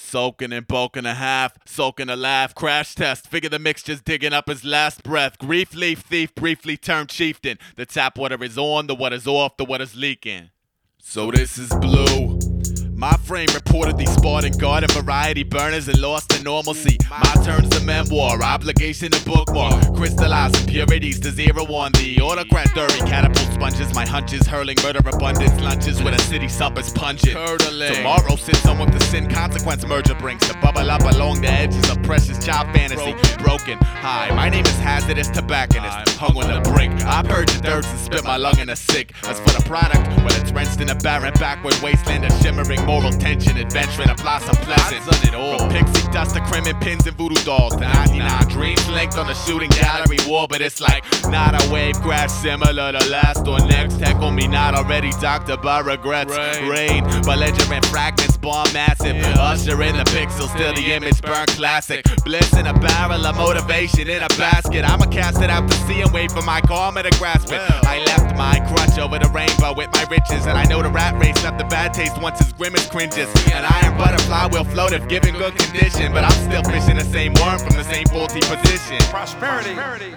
Soaking and bulking a half, soaking a laugh, crash test, figure the mixture's digging up his last breath. Grief leaf thief briefly turned chieftain. The tap water is on, the water's off, the water's leaking. So this is blue. My frame reportedly sparred in garden variety burners and lost to normalcy. My turn's a memoir, obligation to bookmark. Crystallizing purities to zero on the autocrat dury. Catapult sponges, my hunches hurling murder abundance lunches with a city suppers pungent. Curdling. Tomorrow sits on what the sin consequence merger brings to bubble up along the edges of precious child fantasy. Broken. Hi, my name is Hazardous Tobacconist, hung on the brink. I purge the dirt and spit my lung in a sick. As for the product, well it's rinsed in a barren backward wasteland of shimmering moral tension, adventuring, apply some pleasant. From pixie dust to crimin pins and voodoo dolls to 99 dreams linked on the shooting gallery wall. But it's like not a wave crash similar to last or next. Heckle me not already doctored by regrets. Rain, belligerent fragments, bomb massive. Usher in the pixel, still the image burn classic. Bliss in a barrel of motivation in a basket. I'ma cast it out to sea and wait for my karma to grasp it. I left my crutch over the rainbow with my riches, and I know the rat race left a bad taste once his grimace cringes. An iron butterfly will float if given good condition, but I'm still fishing the same worm from the same faulty position. Prosperity.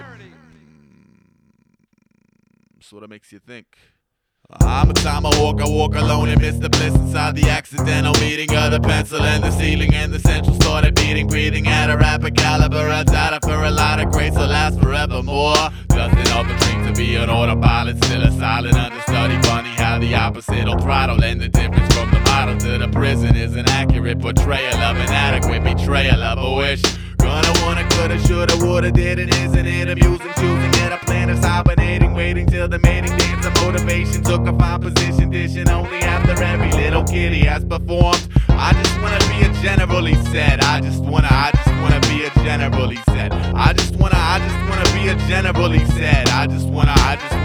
Sorta makes you think. I'm a tomahawk, I walk alone and miss the bliss inside the accidental meeting of the pencil and the ceiling, and the central started beating, breathing at a rapid caliber. A data for a lot of grace will last forevermore. Doesn't of a dream to be an autopilot, still a silent understudy. Funny how the opposite will throttle, and the difference from the model to the prison is an accurate portrayal of inadequate betrayal of a wish. Gonna, wanna, coulda, shoulda, woulda, did it, isn't it amusing? Choosing at a plan of hibernating, waiting till the mating dance of motivation took a fine position, dishing only after every little kitty has performed. I just wanna be a general, he said. I just wanna be a general, he said. I just wanna be a general, he said. I just wanna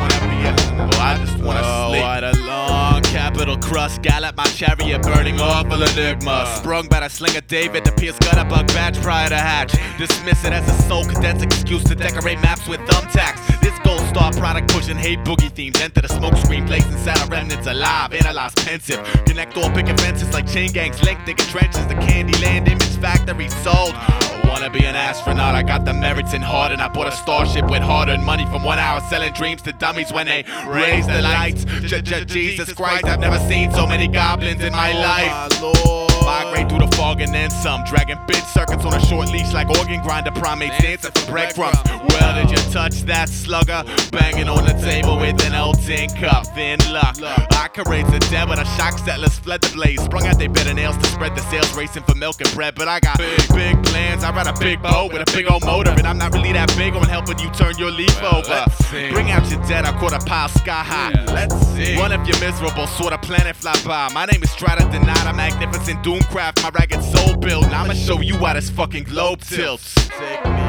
sleep. What a long capital crust, gallop my chariot burning awful enigma. Sprung by the slinger David, the Pierce got a bug batch prior to hatch. Dismiss it as a soul condensing excuse to decorate maps with thumbtacks. This gold star product pushing hate boogie themes. Enter the smoke screen, blazing saddle remnants alive. Analyze pensive, connect all picket fences like chain gangs linked, digging trenches. The Candyland image factory sold. I wanna be an astronaut, I got the merits in heart, and I bought a starship with hard-earned money from 1 hour selling dreams to dummies when they raise the lights. Jesus Christ, I've never seen so many goblins in my life. Migrate through the fog and then some, dragging bitch circuits on a short leash like organ grinder primates dancing for breadcrumbs. Well, did you touch that slugger? Banging on the table with an old tin cup, thin luck. I could raise the dead, but a shock settlers fled the blaze, sprung out they better nails to spread the sales, racing for milk and bread. But I got big plans, I ride a big boat with a big old motor, and I'm not really that big on helping you turn your leaf over. Bring out your dead, I caught a pile sky high. Run if you're miserable, sort of planet fly by. My name is Strata Denata, magnificent doomcraft, my ragged soul build. Now I'ma show you why this fucking globe tilts. Take me